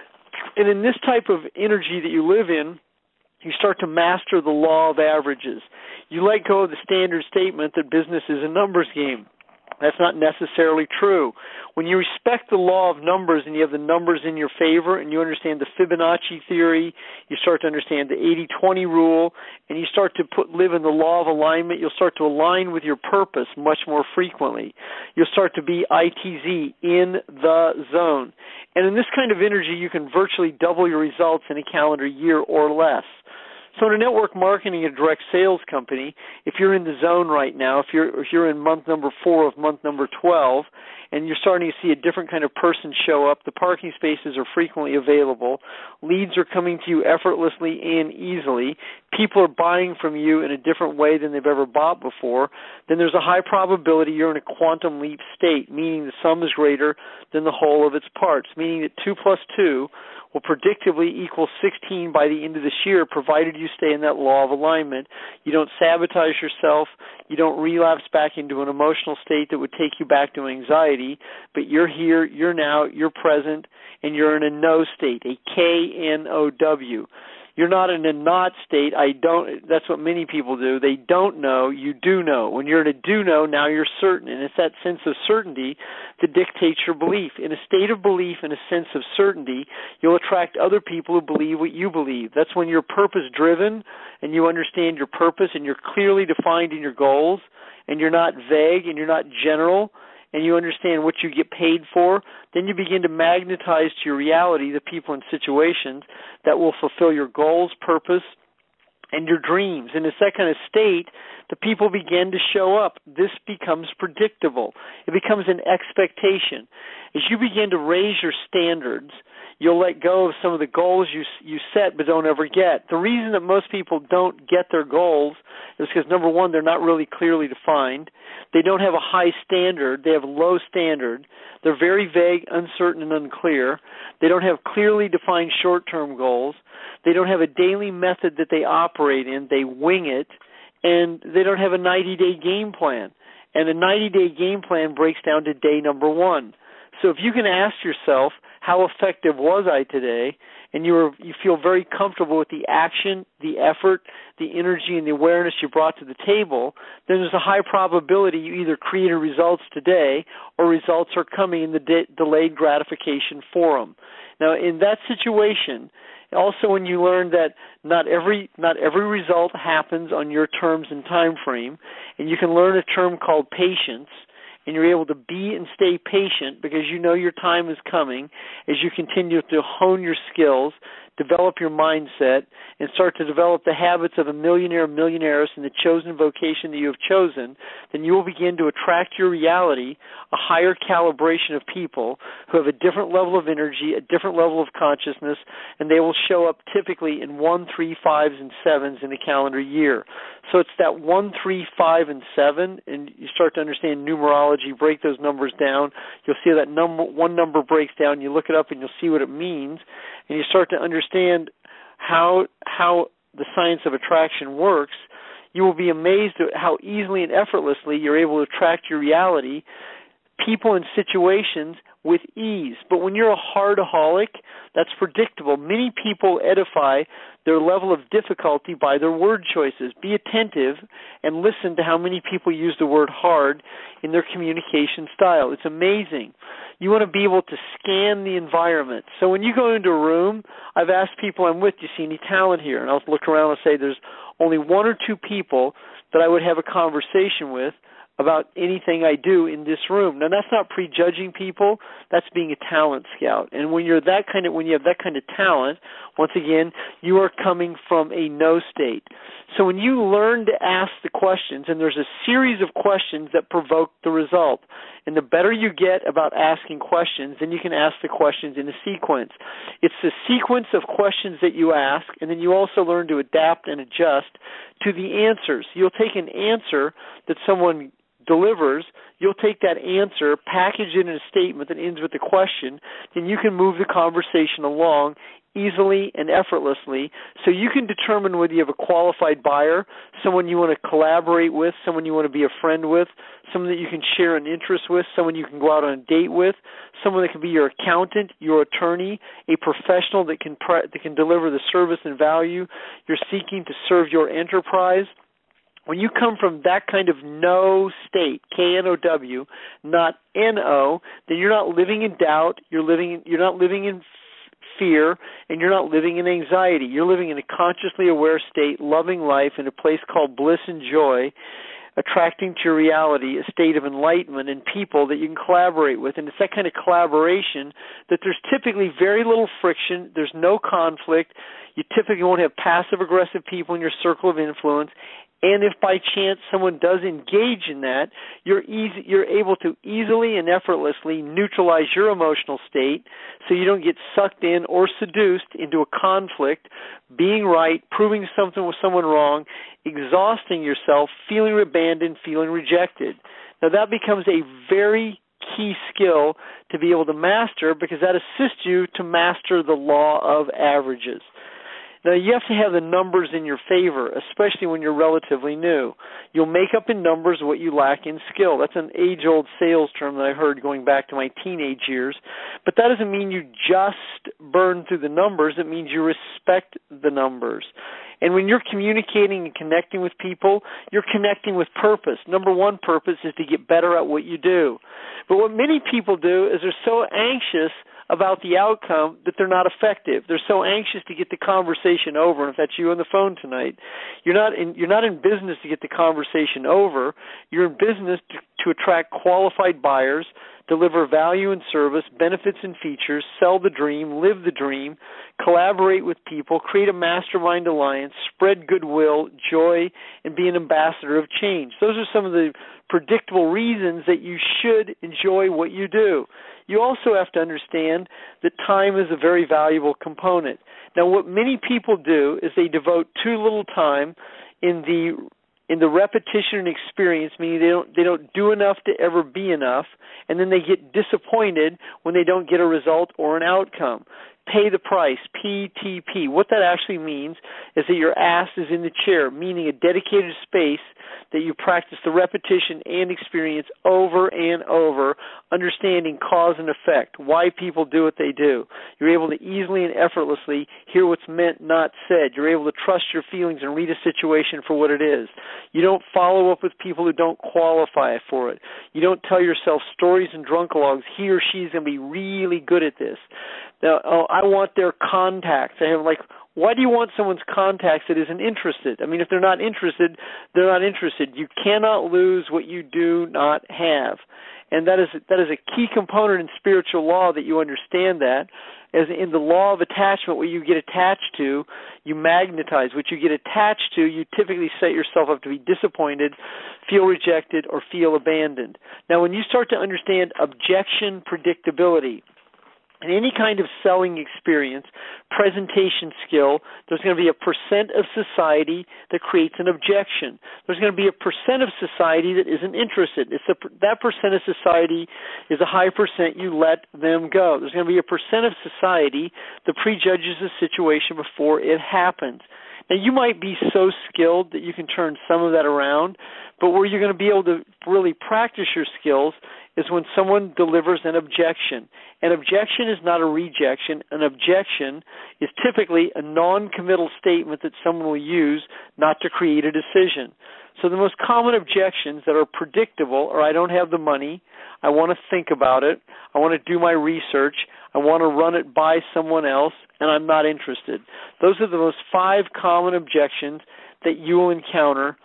And in this type of energy that you live in, you start to master the law of averages. You let go of the standard statement that business is a numbers game. That's not necessarily true. When you respect the law of numbers and you have the numbers in your favor and you understand the Fibonacci theory, you start to understand the eighty twenty rule, and you start to put, live in the law of alignment, you'll start to align with your purpose much more frequently. You'll start to be I T Z, in the zone. And in this kind of energy, you can virtually double your results in a calendar year or less. So in a network marketing and direct sales company, if you're in the zone right now, if you're if you're in month number four of month number twelve, and you're starting to see a different kind of person show up, the parking spaces are frequently available, leads are coming to you effortlessly and easily, people are buying from you in a different way than they've ever bought before, then there's a high probability you're in a quantum leap state, meaning the sum is greater than the whole of its parts, meaning that two plus two will predictably equal sixteen by the end of this year, provided you stay in that law of alignment. You don't sabotage yourself. You don't relapse back into an emotional state that would take you back to anxiety, but you're here, you're now, you're present, and you're in a know state, a K N O W. You're not in a not state. I don't. That's what many people do. They don't know. You do know. When you're in a do know, now you're certain, and it's that sense of certainty that dictates your belief. In a state of belief and a sense of certainty, you'll attract other people who believe what you believe. That's when you're purpose-driven and you understand your purpose and you're clearly defined in your goals and you're not vague and you're not general, and you understand what you get paid for. Then you begin to magnetize to your reality the people and situations that will fulfill your goals, purpose, and your dreams. And it's that kind of state the people begin to show up. This becomes predictable. It becomes an expectation. As you begin to raise your standards, you'll let go of some of the goals you you set but don't ever get. The reason that most people don't get their goals is because, number one, they're not really clearly defined. They don't have a high standard. They have a low standard. They're very vague, uncertain, and unclear. They don't have clearly defined short-term goals. They don't have a daily method that they operate in. They wing it. And they don't have a ninety-day game plan. And a ninety-day game plan breaks down to day number one. So if you can ask yourself, how effective was I today? And you are, you feel very comfortable with the action, the effort, the energy, and the awareness you brought to the table, then there's a high probability you either created results today or results are coming in the de- delayed gratification forum. Now, in that situation, also when you learn that not every not every result happens on your terms and time frame, and you can learn a term called patience, and you're able to be and stay patient because you know your time is coming as you continue to hone your skills, develop your mindset, and start to develop the habits of a millionaire, millionaires in the chosen vocation that you have chosen, then you will begin to attract your reality a higher calibration of people who have a different level of energy, a different level of consciousness, and they will show up typically in one, three, fives, and sevens in a calendar year. So it's that one, three, five, and seven, and you start to understand numerology, break those numbers down. You'll see that number one number breaks down. You look it up, and you'll see what it means, and you start to understand how how the science of attraction works. You will be amazed at how easily and effortlessly you're able to attract your reality, people and situations with ease. But when you're a hardaholic, that's predictable. Many people edify their level of difficulty by their word choices. Be attentive and listen to how many people use the word hard in their communication style. It's amazing. You want to be able to scan the environment. So when you go into a room, I've asked people I'm with, do you see any talent here? And I'll look around and say there's only one or two people that I would have a conversation with about anything I do in this room. Now, that's not prejudging people. That's being a talent scout. And when you're that kind of, when you have that kind of talent, once again, you are coming from a no state. So when you learn to ask the questions, and there's a series of questions that provoke the result, and the better you get about asking questions, then you can ask the questions in a sequence. It's the sequence of questions that you ask, and then you also learn to adapt and adjust to the answers. You'll take an answer that someone delivers, you'll take that answer, package it in a statement that ends with a question, then you can move the conversation along easily and effortlessly, so you can determine whether you have a qualified buyer, someone you want to collaborate with, someone you want to be a friend with, someone that you can share an interest with, someone you can go out on a date with, someone that can be your accountant, your attorney, a professional that can pre- that can deliver the service and value you're seeking to serve your enterprise. When you come from that kind of no state, K N O W, not N O, then you're not living in doubt, you're living, you're not living in fear, and you're not living in anxiety. You're living in a consciously aware state, loving life in a place called bliss and joy, attracting to your reality a state of enlightenment and people that you can collaborate with. And it's that kind of collaboration that there's typically very little friction, there's no conflict, you typically won't have passive-aggressive people in your circle of influence, and if by chance someone does engage in that, you're easy, you're able to easily and effortlessly neutralize your emotional state so you don't get sucked in or seduced into a conflict, being right, proving something with someone wrong, exhausting yourself, feeling abandoned, feeling rejected. Now that becomes a very key skill to be able to master because that assists you to master the law of averages. Now, you have to have the numbers in your favor, especially when you're relatively new. You'll make up in numbers what you lack in skill. That's an age-old sales term that I heard going back to my teenage years. But that doesn't mean you just burn through the numbers. It means you respect the numbers. And when you're communicating and connecting with people, you're connecting with purpose. Number one purpose is to get better at what you do. But what many people do is they're so anxious about the outcome that they're not effective. They're so anxious to get the conversation over. And if that's you on the phone tonight, you're not in, you're not in business to get the conversation over. You're in business to, to attract qualified buyers, deliver value and service, benefits and features, sell the dream, live the dream, collaborate with people, create a mastermind alliance, spread goodwill, joy, and be an ambassador of change. Those are some of the predictable reasons that you should enjoy what you do. You also have to understand that time is a very valuable component. Now, what many people do is they devote too little time in the in the repetition and experience, meaning they don't they don't do enough to ever be enough, and then they get disappointed when they don't get a result or an outcome. Pay the price, P T P. What that actually means is that your ass is in the chair, meaning a dedicated space that you practice the repetition and experience over and over, understanding cause and effect, why people do what they do. You're able to easily and effortlessly hear what's meant, not said. You're able to trust your feelings and read a situation for what it is. You don't follow up with people who don't qualify for it. You don't tell yourself stories and drunkalogs. He or she's going to be really good at this. Now, oh, I want their contacts. I have like, why do you want someone's contacts that isn't interested? I mean, if they're not interested, they're not interested. You cannot lose what you do not have. And that is that is a key component in spiritual law, that you understand that. As in the law of attachment, what you get attached to, you magnetize. What you get attached to, you typically set yourself up to be disappointed, feel rejected, or feel abandoned. Now, when you start to understand objection predictability, in any kind of selling experience, presentation skill, there's going to be a percent of society that creates an objection. There's going to be a percent of society that isn't interested. It's a, that percent of society is a high percent. You let them go. There's going to be a percent of society that prejudges the situation before it happens. Now, you might be so skilled that you can turn some of that around, but where you're going to be able to really practice your skills is when someone delivers an objection. An objection is not a rejection. An objection is typically a non-committal statement that someone will use not to create a decision. So the most common objections that are predictable are, I don't have the money, I want to think about it, I want to do my research, I want to run it by someone else, and I'm not interested. Those are the most five common objections that you will encounter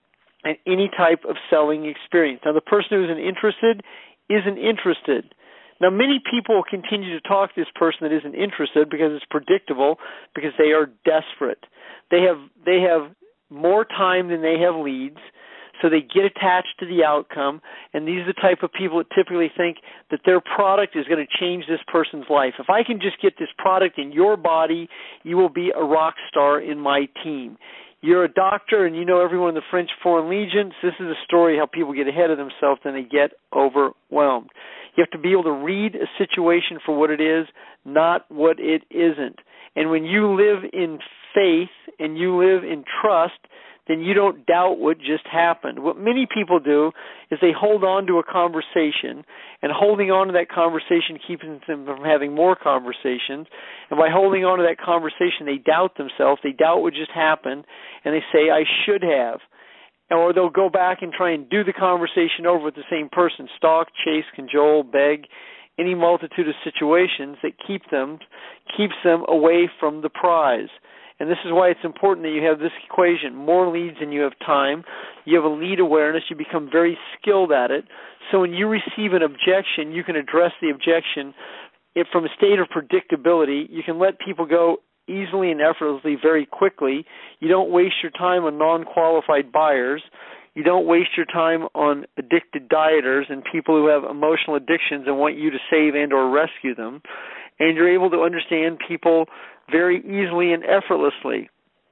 in any type of selling experience. Now, the person who isn't interested isn't interested. Now, many people will continue to talk to this person that isn't interested because it's predictable, because they are desperate. They have they have more time than they have leads, so they get attached to the outcome, and these are the type of people that typically think that their product is going to change this person's life. If I can just get this product in your body, you will be a rock star in my team. You're a doctor and you know everyone in the French Foreign Legions. This is a story how people get ahead of themselves and they get overwhelmed. You have to be able to read a situation for what it is, not what it isn't. And when you live in faith and you live in trust, then you don't doubt what just happened. What many people do is they hold on to a conversation, and holding on to that conversation keeps them from having more conversations. And by holding on to that conversation, they doubt themselves, they doubt what just happened, and they say, I should have. Or they'll go back and try and do the conversation over with the same person, stalk, chase, cajole, beg, any multitude of situations that keep them, keeps them away from the prize. And this is why it's important that you have this equation. More leads than you have time. You have a lead awareness. You become very skilled at it. So when you receive an objection, you can address the objection if from a state of predictability. You can let people go easily and effortlessly very quickly. You don't waste your time on non-qualified buyers. You don't waste your time on addicted dieters and people who have emotional addictions and want you to save and or rescue them. And you're able to understand people very easily and effortlessly.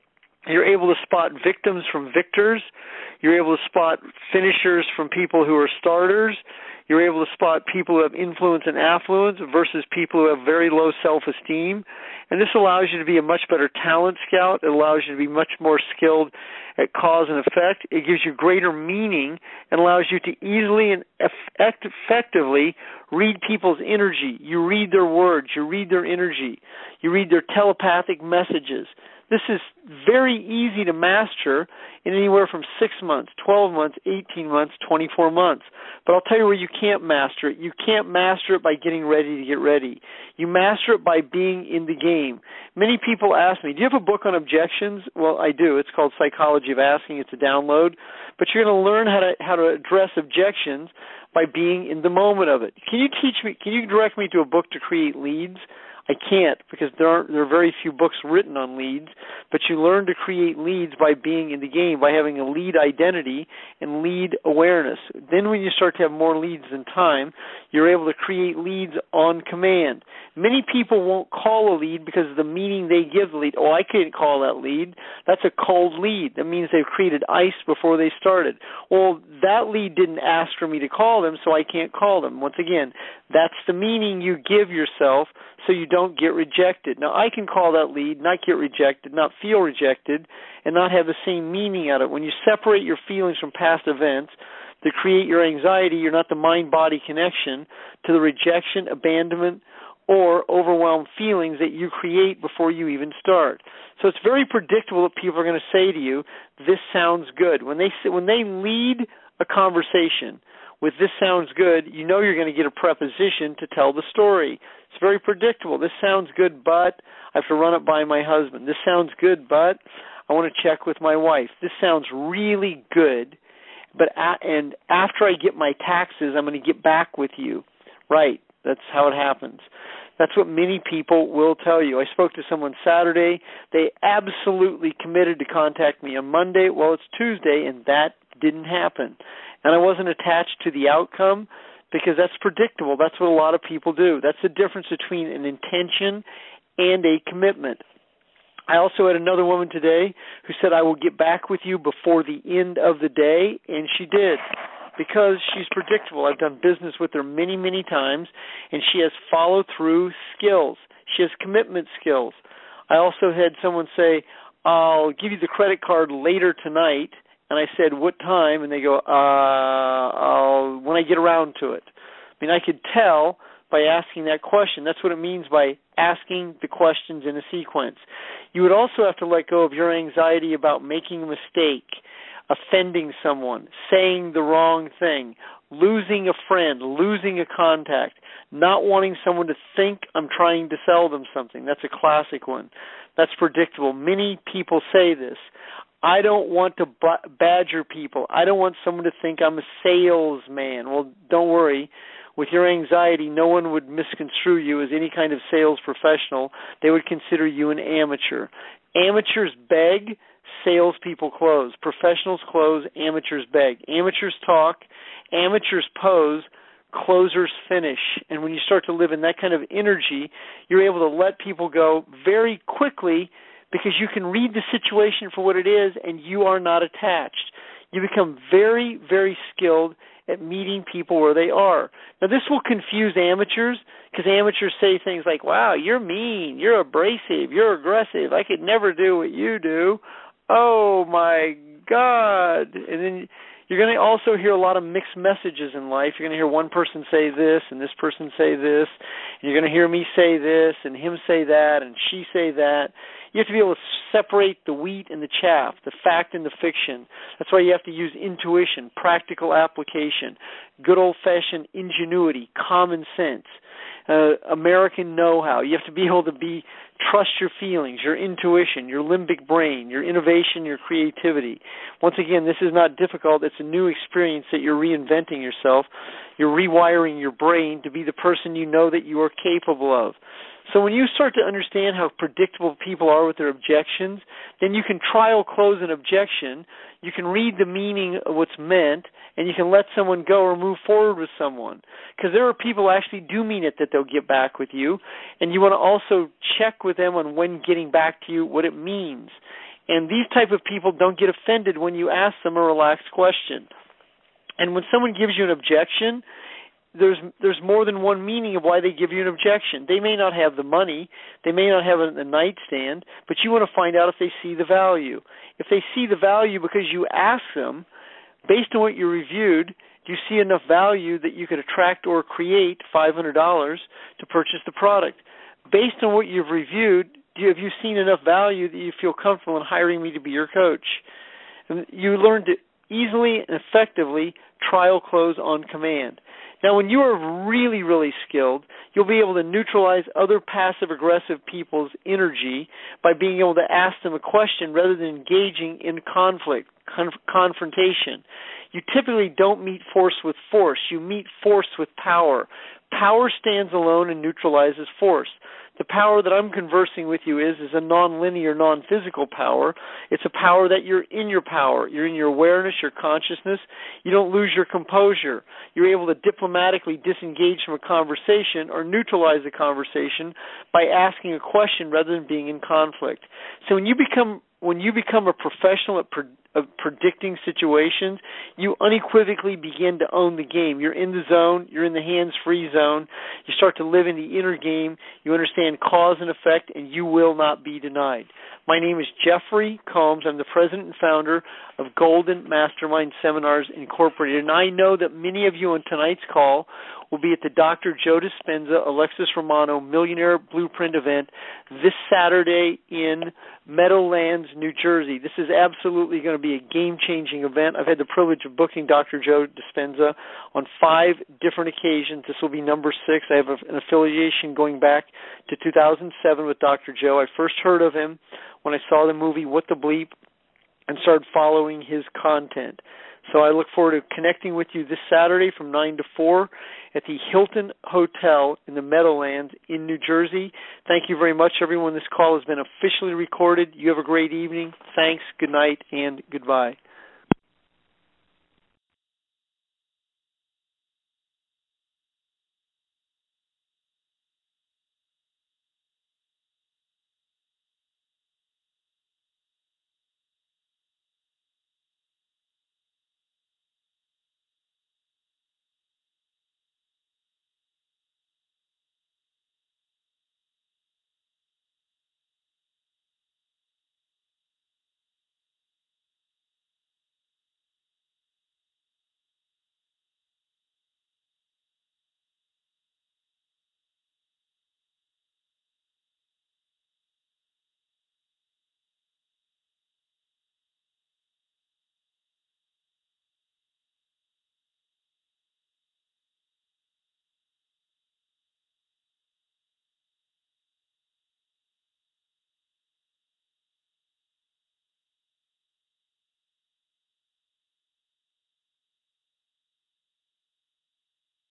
You're able to spot victims from victors. You're able to spot finishers from people who are starters. You're able to spot people who have influence and affluence versus people who have very low self-esteem. And this allows you to be a much better talent scout. It allows you to be much more skilled at cause and effect. It gives you greater meaning and allows you to easily and effect- effectively read people's energy. You read their words. You read their energy. You read their telepathic messages. This is very easy to master in anywhere from six months, twelve months, eighteen months, twenty-four months. But I'll tell you where you can't master it. You can't master it by getting ready to get ready. You master it by being in the game. Many people ask me, do you have a book on objections? Well, I do. It's called Psychology of Asking. It's a download. But you're going to learn how to how to address objections by being in the moment of it. Can you teach me, can you direct me to a book to create leads? I can't, because there aren't there are very few books written on leads, but you learn to create leads by being in the game, by having a lead identity and lead awareness. Then when you start to have more leads than time, you're able to create leads on command. Many people won't call a lead because of the meaning they give the lead. Oh, I can't call that lead. That's a cold lead. That means they've created ice before they started. Well, that lead didn't ask for me to call them, so I can't call them. Once again, that's the meaning you give yourself so you don't get rejected. Now, I can call that lead, not get rejected, not feel rejected, and not have the same meaning out of it. When you separate your feelings from past events to create your anxiety, you're not the mind-body connection to the rejection, abandonment, or overwhelmed feelings that you create before you even start. So it's very predictable that people are going to say to you, this sounds good. When they when they lead a conversation with this sounds good, you know you're going to get a preposition to tell the story. It's very predictable. This sounds good, but I have to run it by my husband. This sounds good, but I want to check with my wife. This sounds really good, but a- and after I get my taxes, I'm going to get back with you. Right. That's how it happens. That's what many people will tell you. I spoke to someone Saturday. They absolutely committed to contact me on Monday. Well, it's Tuesday, and that didn't happen. And I wasn't attached to the outcome because that's predictable. That's what a lot of people do. That's the difference between an intention and a commitment. I also had another woman today who said, I will get back with you before the end of the day, and she did. Because she's predictable. I've done business with her many, many times, and she has follow-through skills. She has commitment skills. I also had someone say, I'll give you the credit card later tonight, and I said, what time? And they go, uh, I'll, when I get around to it. I mean, I could tell by asking that question. That's what it means by asking the questions in a sequence. You would also have to let go of your anxiety about making a mistake, offending someone, saying the wrong thing, losing a friend, losing a contact, not wanting someone to think I'm trying to sell them something. That's a classic one. That's predictable. Many people say this. I don't want to b- badger people. I don't want someone to think I'm a salesman. Well, don't worry. With your anxiety, no one would misconstrue you as any kind of sales professional. They would consider you an amateur. Amateurs beg, salespeople close. Professionals close, amateurs beg. Amateurs talk, amateurs pose, closers finish. And when you start to live in that kind of energy, you're able to let people go very quickly because you can read the situation for what it is and you are not attached. You become very, very skilled at meeting people where they are. Now, this will confuse amateurs because amateurs say things like, wow, you're mean, you're abrasive, you're aggressive, I could never do what you do. Oh, my God. And then you're going to also hear a lot of mixed messages in life. You're going to hear one person say this and this person say this, and you're going to hear me say this and him say that and she say that. You have to be able to separate the wheat and the chaff, the fact and the fiction. That's why you have to use intuition, practical application, good old-fashioned ingenuity, common sense, uh, American know-how. You have to be able to be trust your feelings, your intuition, your limbic brain, your innovation, your creativity. Once again, this is not difficult. It's a new experience that you're reinventing yourself. You're rewiring your brain to be the person you know that you are capable of. So when you start to understand how predictable people are with their objections, then you can trial close an objection, you can read the meaning of what's meant, and you can let someone go or move forward with someone. Because there are people who actually do mean it that they'll get back with you, and you want to also check with them on when getting back to you, what it means. And these type of people don't get offended when you ask them a relaxed question. And when someone gives you an objection, there's there's more than one meaning of why they give you an objection. They may not have the money, they may not have a, a nightstand, but you want to find out if they see the value. If they see the value because you ask them, based on what you reviewed, do you see enough value that you could attract or create five hundred dollars to purchase the product? Based on what you've reviewed, do you, have you seen enough value that you feel comfortable in hiring me to be your coach? And you learn to easily and effectively trial close on command. Now, when you are really, really skilled, you'll be able to neutralize other passive-aggressive people's energy by being able to ask them a question rather than engaging in conflict, conf- confrontation. You typically don't meet force with force. You meet force with power. Power stands alone and neutralizes force. The power that I'm conversing with you is is a non-linear, non-physical power. It's a power that you're in your power. You're in your awareness, your consciousness. You don't lose your composure. You're able to diplomatically disengage from a conversation or neutralize the conversation by asking a question rather than being in conflict. So when you become when you become a professional at pre- of predicting situations, you unequivocally begin to own the game. You're in the zone. You're in the hands-free zone. You start to live in the inner game. You understand cause and effect, and you will not be denied. My name is Jeffrey Combs. I'm the president and founder of Golden Mastermind Seminars Incorporated, and I know that many of you on tonight's call will be at the Doctor Joe Dispenza Alexis Romano Millionaire Blueprint event this Saturday in Meadowlands, New Jersey. This is absolutely going to be a game-changing event. I've had the privilege of booking Doctor Joe Dispenza on five different occasions. This will be number six. I have an affiliation going back to two thousand seven with Doctor Joe. I first heard of him when I saw the movie What the Bleep and started following his content. So I look forward to connecting with you this Saturday from nine to four at the Hilton Hotel in the Meadowlands in New Jersey. Thank you very much, everyone. This call has been officially recorded. You have a great evening. Thanks, good night, and goodbye.